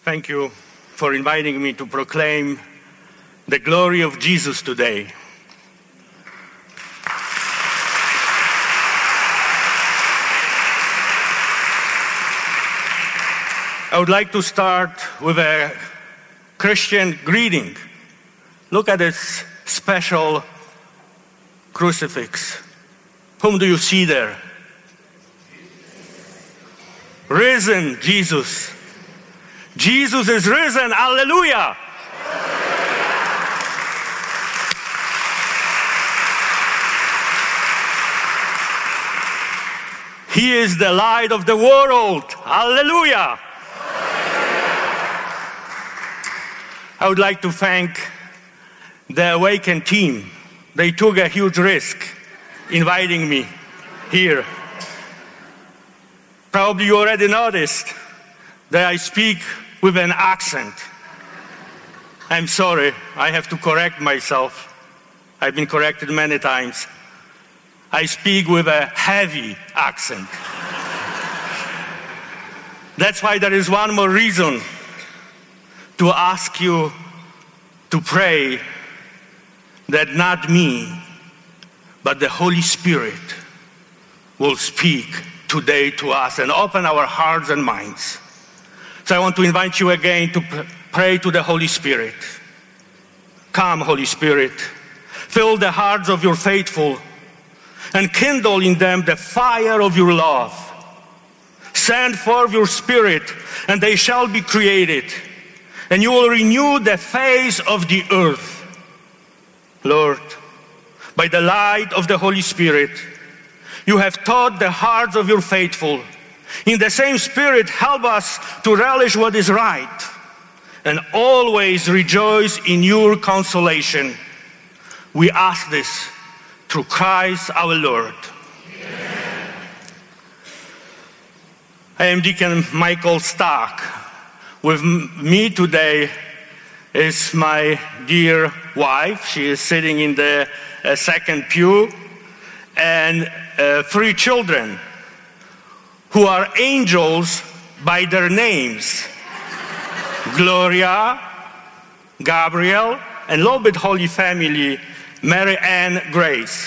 Thank you for inviting me to proclaim the glory of Jesus today. I would like to start with a Christian greeting. Look at this special crucifix. Whom do you see there? Risen Jesus. Jesus is risen. Hallelujah. He is the light of the world. Hallelujah. I would like to thank the Awaken team. They took a huge risk inviting me here. Probably you already noticed that I speak with an accent. I'm sorry, I have to correct myself. I've been corrected many times. I speak with a heavy accent. That's why there is one more reason to ask you to pray that not me, but the Holy Spirit will speak today to us and open our hearts and minds. So I want to invite you again to pray to the Holy Spirit. Come, Holy Spirit, fill the hearts of your faithful and kindle in them the fire of your love. Send forth your Spirit, and they shall be created, and you will renew the face of the earth. Lord, by the light of the Holy Spirit, you have taught the hearts of your faithful. In the same Spirit, help us to relish what is right and always rejoice in your consolation. We ask this through Christ our Lord. Amen. I am Deacon Michael Stark. With me today is my dear wife. She is sitting in the second pew, and 3 children who are angels by their names. Gloria, Gabriel, and a little bit Holy Family, Mary Ann Grace.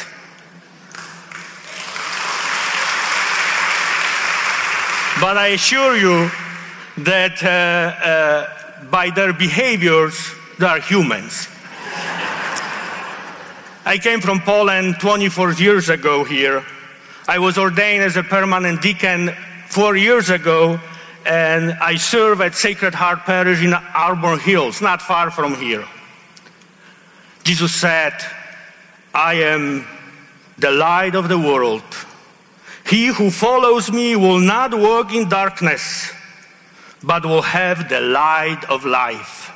But I assure you that by their behaviors, they are humans. I came from Poland 24 years ago here. I was ordained as a permanent deacon 4 years ago, and I serve at Sacred Heart Parish in Auburn Hills, not far from here. Jesus said, I am the light of the world. He who follows me will not walk in darkness, but will have the light of life.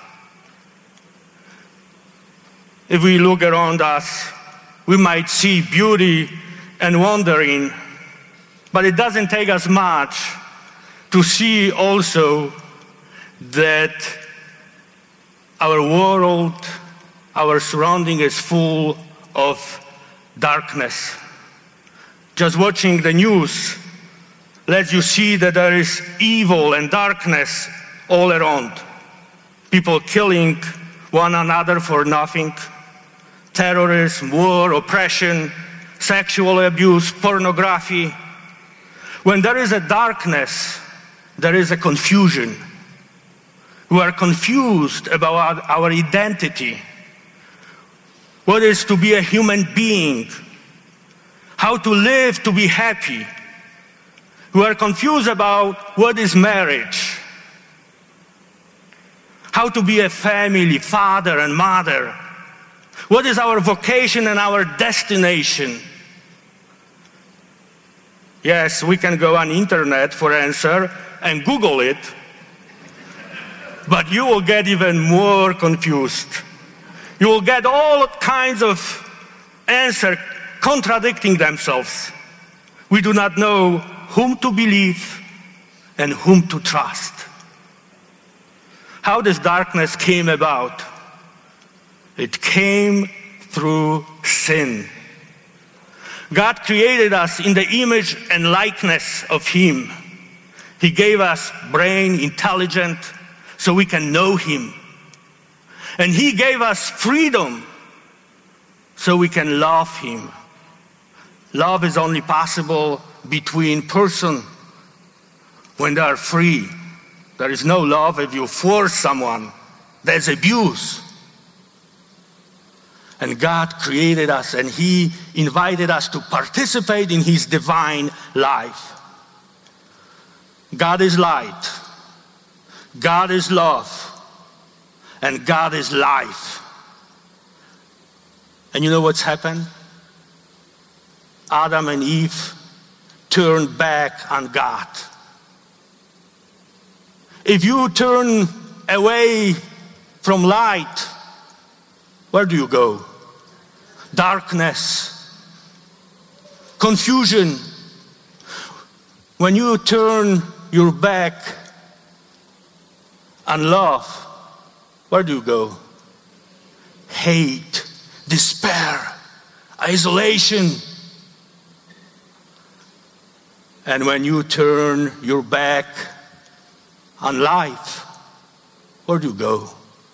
If we look around us, we might see beauty and wondering, but it doesn't take us much to see also that our world, our surrounding is full of darkness. Just watching the news lets you see that there is evil and darkness all around. People killing one another for nothing. Terrorism, war, oppression, sexual abuse, pornography. When there is a darkness, there is a confusion. We are confused about our identity. What is to be a human being? How to live to be happy? We are confused about what is marriage. How to be a family, father and mother. What is our vocation and our destination? Yes, we can go on internet for answer and Google it, but you will get even more confused. You will get all kinds of answers contradicting themselves. We do not know whom to believe and whom to trust. How this darkness came about? It came through sin. God created us in the image and likeness of Him. He gave us brain, intelligent, so we can know him. And he gave us freedom so we can love him. Love is only possible between persons when they are free. There is no love if you force someone. There's abuse. And God created us and he invited us to participate in his divine life. God is light. God is love. And God is life. And you know what's happened? Adam and Eve turned back on God. If you turn away from light, where do you go? Darkness, confusion. When you turn your back on love, where do you go? Hate, despair, isolation. And when you turn your back on life, where do you go?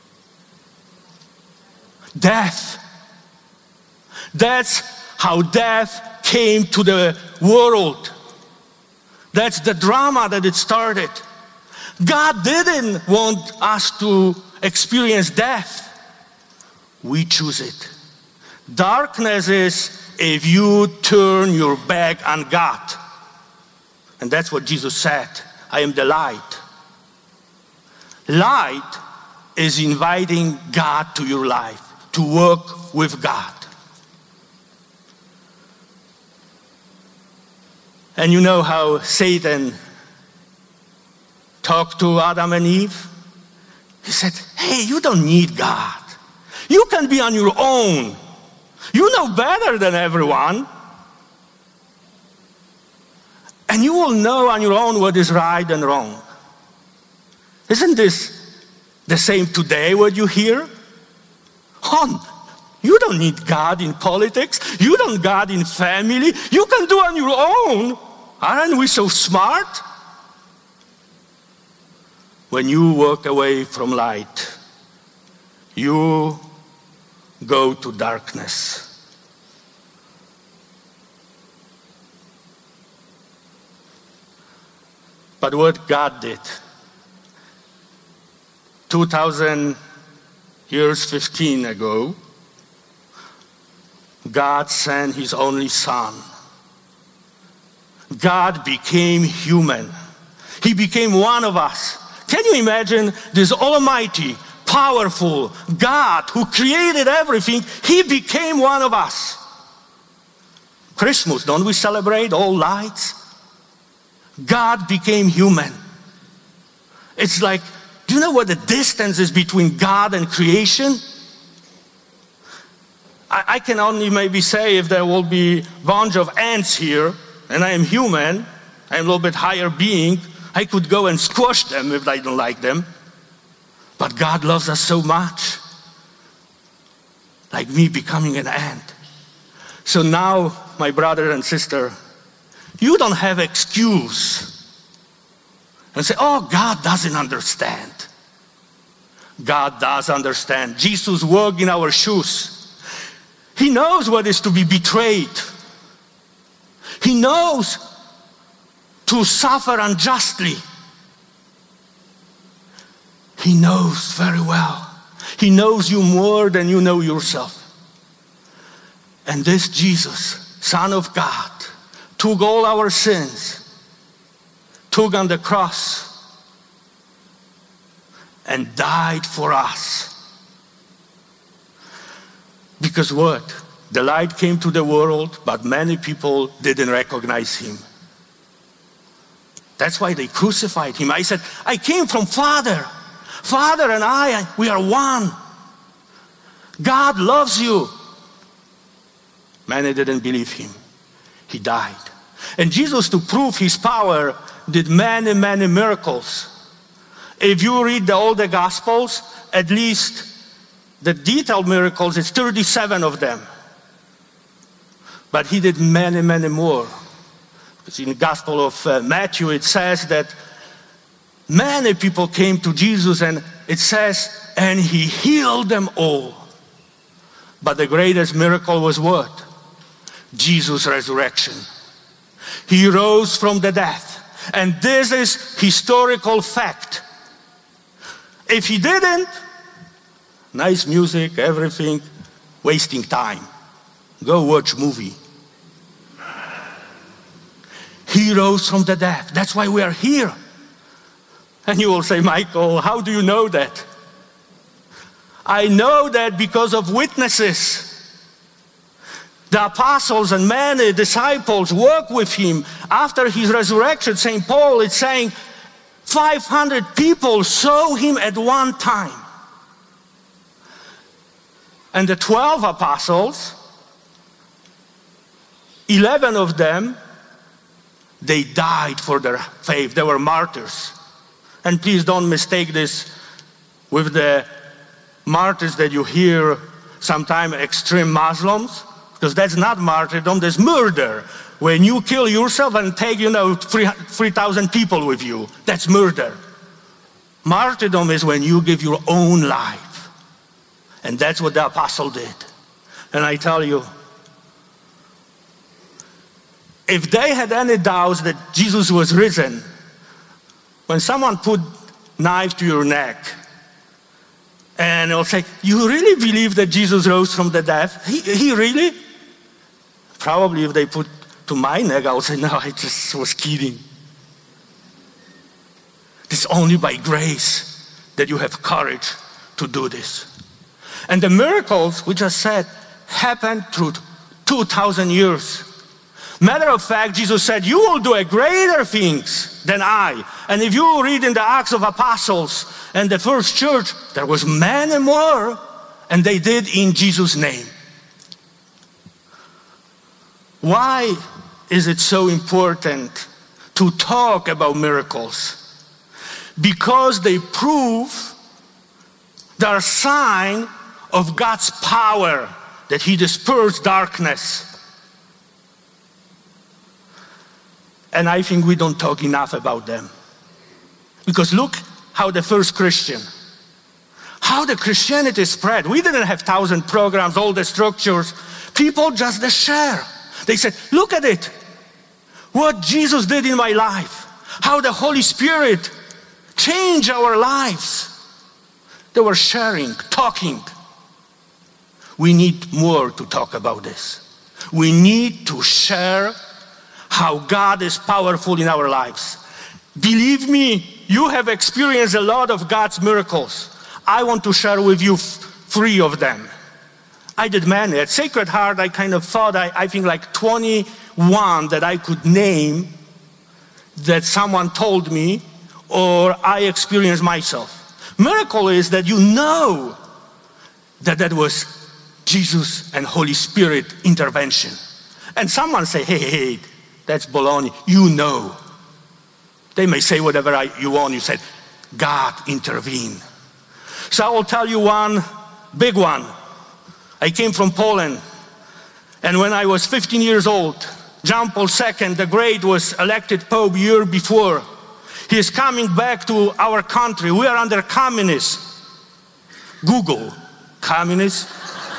Death. That's how death came to the world. That's the drama that it started. God didn't want us to experience death. We choose it. Darkness is if you turn your back on God. And that's what Jesus said. I am the light. Light is inviting God to your life, to work with God. And you know how Satan talked to Adam and Eve? He said, hey, you don't need God. You can be on your own. You know better than everyone. And you will know on your own what is right and wrong. Isn't this the same today, what you hear? Oh, you don't need God in politics. You don't need God in family. You can do on your own. Aren't we so smart? When you walk away from light, you go to darkness. But what God did, 2,000 years, 15 ago, God sent his only son. God became human. He became one of us. Can you imagine this almighty, powerful God who created everything? He became one of us. Christmas, don't we celebrate all lights? God became human. It's like, do you know what the distance is between God and creation? I can only maybe say if there will be a bunch of ants here, and I am human, I'm a little bit higher being, I could go and squash them if I don't like them. But God loves us so much. Like me becoming an ant. So now, my brother and sister, you don't have excuse. And say, oh, God doesn't understand. God does understand. Jesus walked in our shoes. He knows what it is to be betrayed. He knows to suffer unjustly. He knows very well. He knows you more than you know yourself. And this Jesus, Son of God, took all our sins, took on the cross, and died for us. Because what? The light came to the world, but many people didn't recognize him. That's why they crucified him. I said, I came from Father. Father and I, we are one. God loves you. Many didn't believe him. He died. And Jesus, to prove his power, did many, many miracles. If you read all the Gospels, at least the detailed miracles, it's 37 of them. But he did many, many more. Because in the Gospel of Matthew, it says that Many people came to Jesus, and it says, and he healed them all. But the greatest miracle was what? Jesus' resurrection. He rose from the dead. And this is historical fact. If he didn't, nice music, everything, wasting time. Go watch movie. He rose from the dead. That's why we are here. And you will say, Michael, how do you know that? I know that because of witnesses. The apostles and many disciples worked with him after his resurrection. St. Paul is saying 500 people saw him at one time. And the 12 apostles, 11 of them, they died for their faith. They were martyrs. And please don't mistake this with the martyrs that you hear sometimes extreme Muslims, because that's not martyrdom, that's murder. When you kill yourself and take, 3,000 people with you, that's murder. Martyrdom is when you give your own life. And that's what the apostle did. And I tell you, if they had any doubts that Jesus was risen, when someone put knife to your neck, and they'll say, you really believe that Jesus rose from the dead? He really? Probably if they put to my neck, I would say, no, I just was kidding. It's only by grace that you have courage to do this. And the miracles, we just said, happened through 2,000 years. Matter of fact, Jesus said, you will do greater things than I. And if you read in the Acts of Apostles and the first church, there was many more, and they did in Jesus' name. Why is it so important to talk about miracles? Because they prove they are a sign of God's power, that he dispersed darkness. And I think we don't talk enough about them. Because look how the first Christian, how the Christianity spread. We didn't have 1,000 programs, all the structures. People just share. They said, look at it. What Jesus did in my life. How the Holy Spirit changed our lives. They were sharing, talking. We need more to talk about this. We need to share how God is powerful in our lives. Believe me, you have experienced a lot of God's miracles. I want to share with you 3 of them. I did many. At Sacred Heart, I kind of thought, I think like 21 that I could name that someone told me or I experienced myself. Miracle is that you know that that was Jesus and Holy Spirit intervention. And someone say, hey, that's baloney. You know. They may say whatever you want. You said, God intervened. So I will tell you one big one. I came from Poland. And when I was 15 years old, John Paul II, the Great, was elected Pope a year before. He is coming back to our country. We are under communism. Google, communist.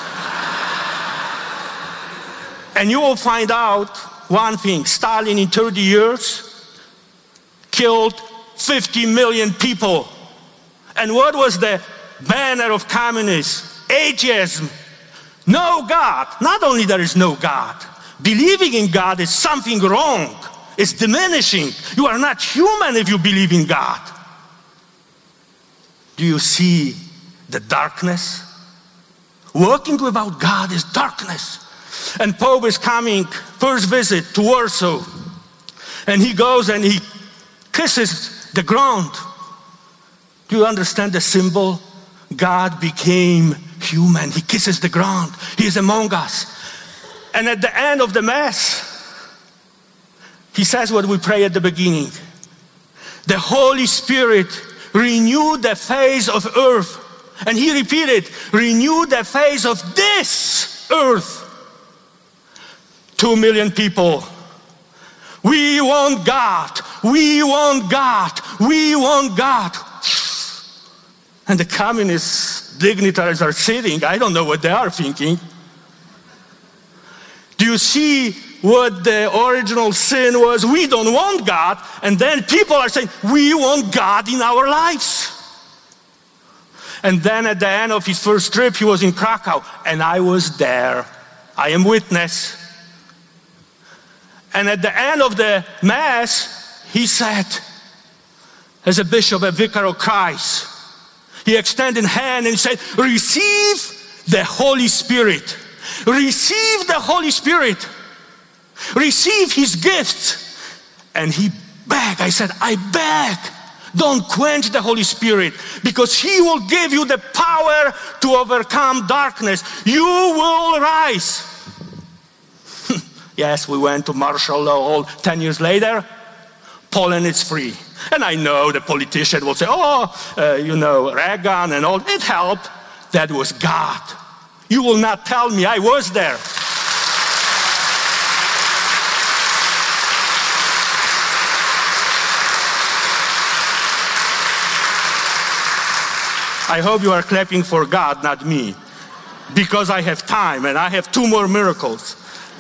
And you will find out one thing. Stalin in 30 years killed 50 million people. And what was the banner of communism? Atheism. No God. Not only there is no God. Believing in God is something wrong. It's diminishing. You are not human if you believe in God. Do you see the darkness? Working without God is darkness. And Pope is coming, first visit to Warsaw. And he goes and he kisses the ground. Do you understand the symbol? God became human. He kisses the ground. He is among us. And at the end of the Mass, he says what we pray at the beginning. The Holy Spirit renewed the face of earth. And he repeated, renew the face of this earth. 2 million people. We want God. We want God. We want God. And the communist dignitaries are sitting. I don't know what they are thinking. Do you see what the original sin was? We don't want God. And then people are saying, we want God in our lives. And then at the end of his first trip, he was in Krakow. And I was there. I am witness. And at the end of the Mass, he said, as a bishop, a vicar of Christ, he extended hand and he said, receive the Holy Spirit. Receive the Holy Spirit. Receive his gifts. And he begged. I said, I beg, don't quench the Holy Spirit, because he will give you the power to overcome darkness. You will rise. Yes, we went to martial law all 10 years later. Poland is free. And I know the politician will say, Reagan and all. It helped. That was God. You will not tell me I was there. I hope you are clapping for God, not me, because I have time and I have 2 more miracles.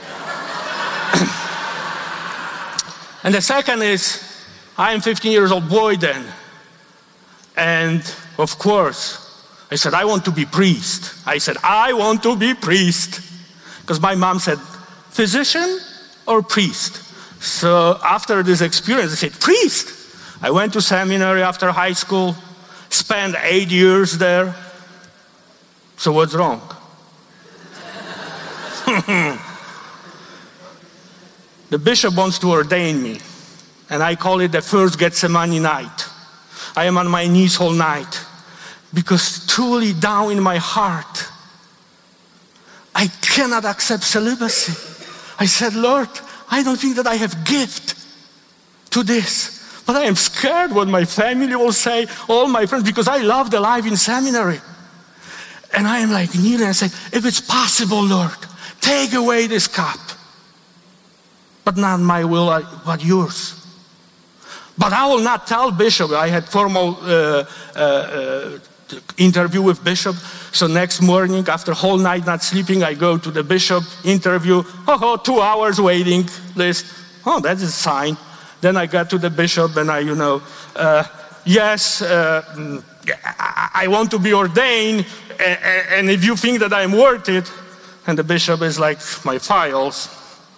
And the second is, I am 15 years old boy then. And of course, I said, I want to be priest. I said, I want to be priest. Because my mom said, physician or priest? So after this experience, I said, priest. I went to seminary after high school, spent 8 years there. So what's wrong? The bishop wants to ordain me. And I call it the first Gethsemane night. I am on my knees whole night. Because truly down in my heart, I cannot accept celibacy. I said, Lord, I don't think that I have gift to this. But I am scared what my family will say, all my friends, because I love the life in seminary. And I am like kneeling and saying, if it's possible, Lord, take away this cup. But not my will, but yours. But I will not tell Bishop. I had formal interview with Bishop. So next morning, after whole night not sleeping, I go to the Bishop, interview. 2 hours waiting list. Oh, that is a sign. Then I got to the Bishop and I want to be ordained. And if you think that I'm worth it. And the Bishop is like, my files.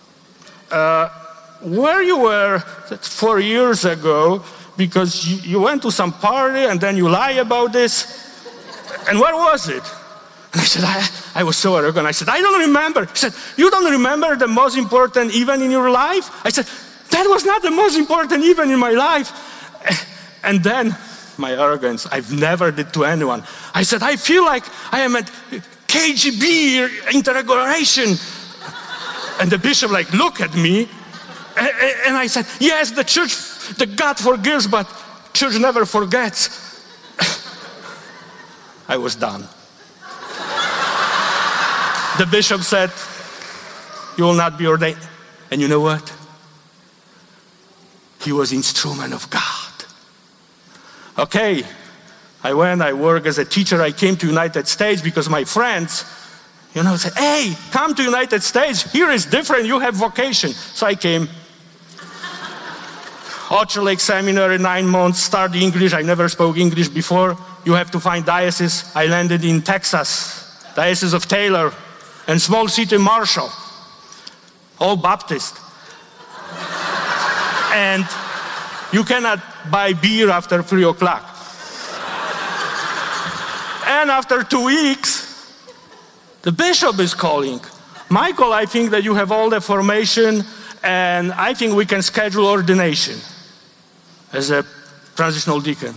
Where you were 4 years ago, because you went to some party and then you lie about this. And where was it? And I said, I was so arrogant. I said, I don't remember. He said, you don't remember the most important event in your life? I said, that was not the most important event in my life. And then my arrogance, I've never did to anyone. I said, I feel like I am at KGB interrogation. And the Bishop look at me. And I said, yes, the church, the God forgives, but church never forgets. I was done. The Bishop said, you will not be ordained. And you know what? He was instrument of God. Okay, I worked as a teacher. I came to United States because my friends, said, hey, come to United States. Here is different. You have vocation. So I came. Orchard Lake Seminary, 9 months, studied English. I never spoke English before. You have to find diocese. I landed in Texas, Diocese of Taylor, and small city Marshall, all Baptist. And you cannot buy beer after 3 o'clock. And after 2 weeks, the Bishop is calling. Michael, I think that you have all the formation, and I think we can schedule ordination as a transitional deacon.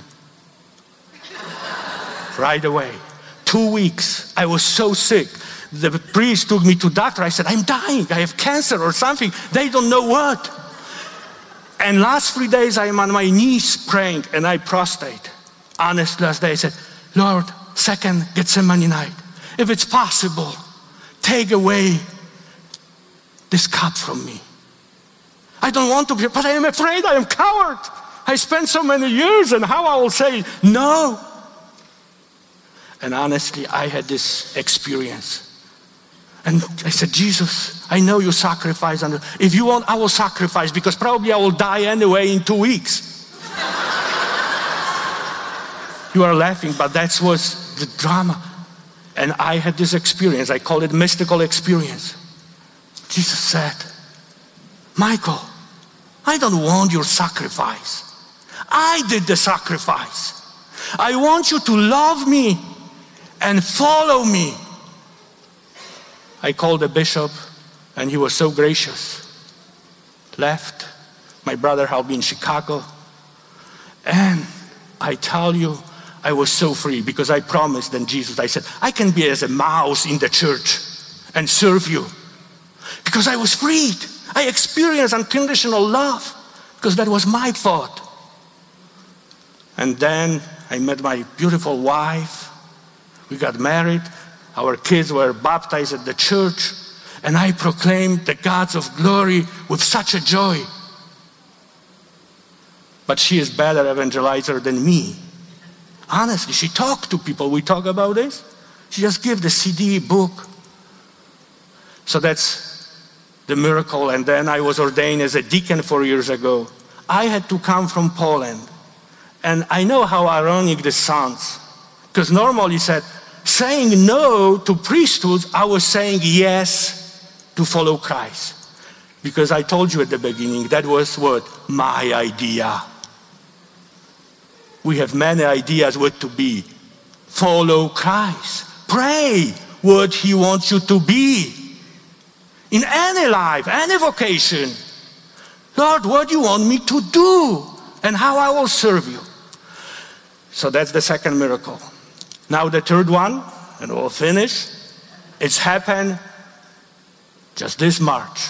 Right away. 2 weeks. I was so sick. The priest took me to doctor. I said, I'm dying. I have cancer or something. They don't know what. And last 3 days, I am on my knees praying, and I prostrate. Honest, last day, I said, Lord, second Gethsemane night, if it's possible, take away this cup from me. I don't want to be, but I am afraid, I am coward. I spent so many years, and how I will say no. And honestly, I had this experience. And I said, Jesus, I know you sacrifice. And if you want, I will sacrifice, because probably I will die anyway in 2 weeks. You are laughing, but that was the drama. And I had this experience. I call it mystical experience. Jesus said, Michael, I don't want your sacrifice. I did the sacrifice. I want you to love me and follow me. I called the bishop, and he was so gracious. Left. My brother helped me in Chicago. And I tell you, I was so free, because I promised then Jesus, I said, I can be as a mouse in the church and serve you. Because I was freed. I experienced unconditional love, because that was my thought. And then I met my beautiful wife. We got married. Our kids were baptized at the church. And I proclaimed the gods of glory with such a joy. But she is better evangelizer than me. Honestly, she talked to people. We talk about this. She just gave the CD, book. So that's the miracle. And then I was ordained as a deacon 4 years ago. I had to come from Poland. And I know how ironic this sounds. Because normally saying no to priesthoods, I was saying yes to follow Christ. Because I told you at the beginning, that was what? My idea. We have many ideas what to be. Follow Christ. Pray what he wants you to be. In any life, any vocation. Lord, what do you want me to do? And how I will serve you. So that's the second miracle. Now the third one, and we'll finish. It's happened just this March.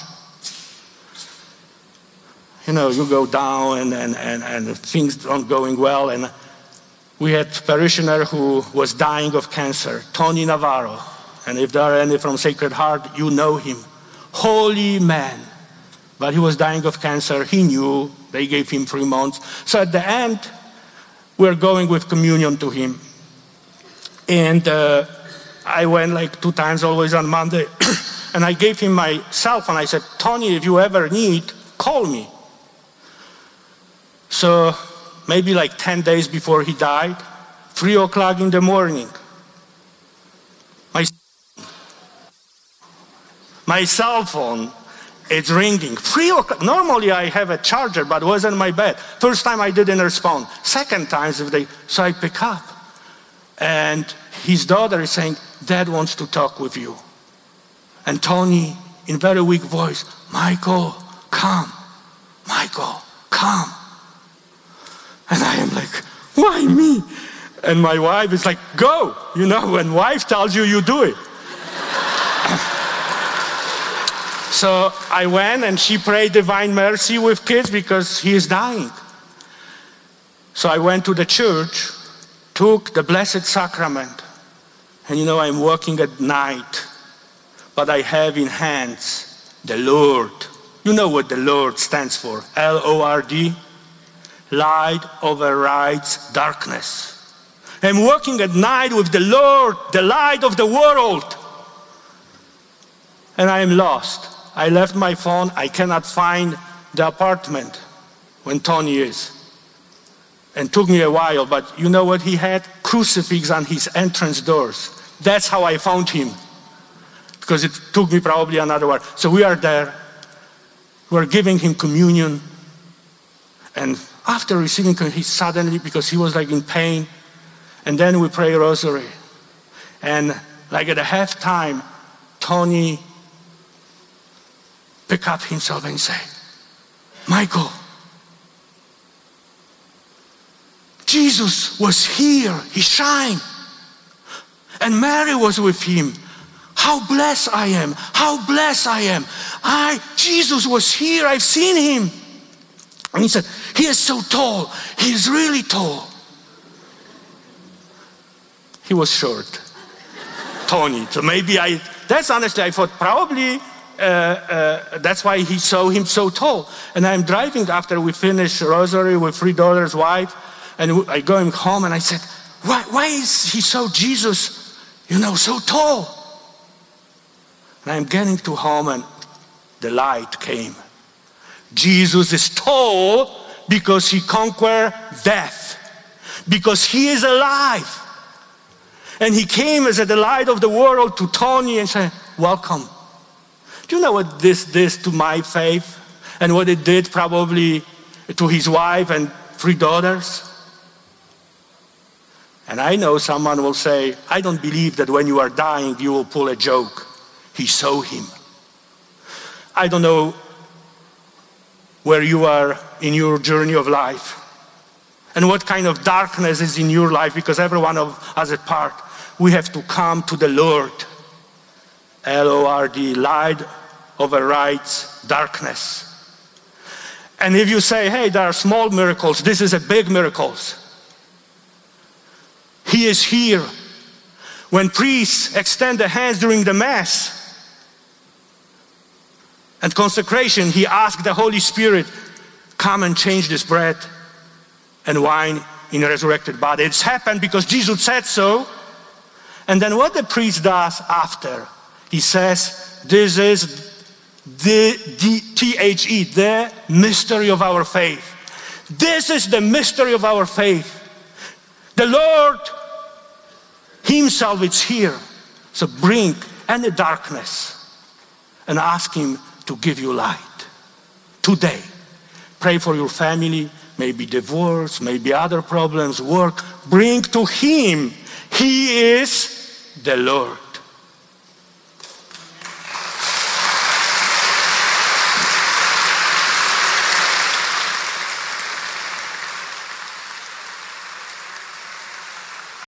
You know, you go down and things aren't going well. And we had a parishioner who was dying of cancer, Tony Navarro. And if there are any from Sacred Heart, you know him. Holy man. But he was dying of cancer. He knew. They gave him 3 months. So at the end, we're going with communion to him. And I went like 2 times, always on Monday. And I gave him my cell phone. I said, Tony, if you ever need, call me. So maybe like 10 days before he died, 3 o'clock in the morning, my cell phone, it's ringing. 3 o'clock. Normally I have a charger, but it was in my bed. First time I didn't respond. Second time, so I pick up. And his daughter is saying, Dad wants to talk with you. And Tony, in very weak voice, Michael, come. Michael, come. And I am like, why me? And my wife is like, go. You know, when wife tells you, you do it. So I went, and she prayed Divine Mercy with kids because he is dying. So I went to the church, took the Blessed Sacrament. And you know, I'm working at night, but I have in hands the Lord. You know what the Lord stands for, L-O-R-D. Light overrides darkness. I'm working at night with the Lord, the light of the world. And I am lost. I left my phone. I cannot find the apartment when Tony is. And it took me a while, but you know what he had? Crucifix on his entrance doors. That's how I found him. Because it took me probably another while. So we are there. We're giving him communion. And after receiving communion, he suddenly, because he was like in pain, and then we pray rosary. And like at a halftime, Tony pick up himself and say, Michael, Jesus was here. He shined. And Mary was with him. How blessed I am. How blessed I am. Jesus was here. I've seen him. And he said, he is so tall. He is really tall. He was short. Tony. So maybe that's honestly, I thought probably that's why he saw him so tall. And I'm driving after we finished Rosary with $3 wife, and I going home, and I said, why is he so Jesus, so tall? And I'm getting to home, and the light came. Jesus is tall because he conquered death, because he is alive. And he came as the light of the world to Tony and said, welcome. Do you know what this did to my faith? And what it did probably to his wife and 3 daughters? And I know someone will say, I don't believe that when you are dying, you will pull a joke. He saw him. I don't know where you are in your journey of life and what kind of darkness is in your life, because every one of us is part. We have to come to the Lord. L-O-R-D, light overrides darkness. And if you say, hey, there are small miracles, this is a big miracle. He is here. When priests extend their hands during the Mass and consecration, he asked the Holy Spirit, come and change this bread and wine in a resurrected body. It's happened because Jesus said so. And then what the priest does after? He says, this is the mystery of our faith. This is the mystery of our faith. The Lord himself is here. So bring any darkness and ask him to give you light. Today, pray for your family, maybe divorce, maybe other problems, work. Bring to him. He is the Lord.